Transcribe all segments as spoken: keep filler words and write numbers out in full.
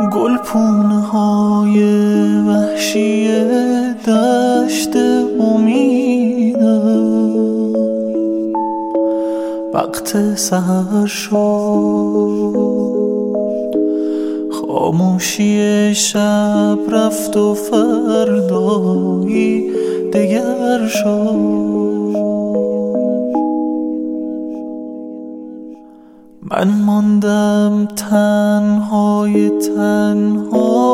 گلپونه های وحشی دشت امیدم، وقت سحر شد، خاموشی شب رفت و فردایی دگر شد. من ماندم تنهای تنها،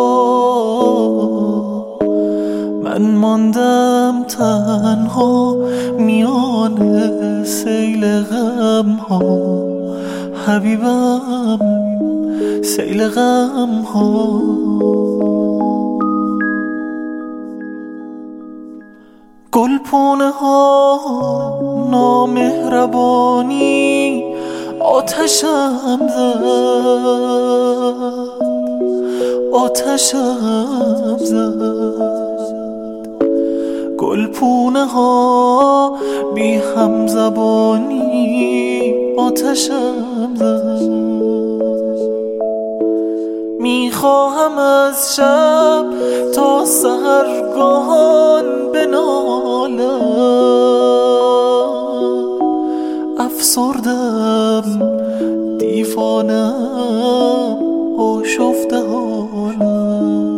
من ماندم تنها میان سیل غم ها، حبیبم سیل غم ها. گلپونه ها نامهربانی آتشم زد، آتشم زد. گلپونه ها بی هم زبانی آتشم زد. میخواهم از شب تا سحرگاهان بنالم، افسردم دیوانم آشفته حالم.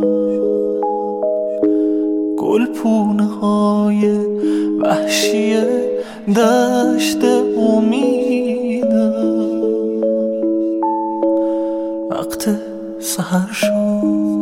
گلپونه های وحشی دشت امیدم، وقت سحر شد.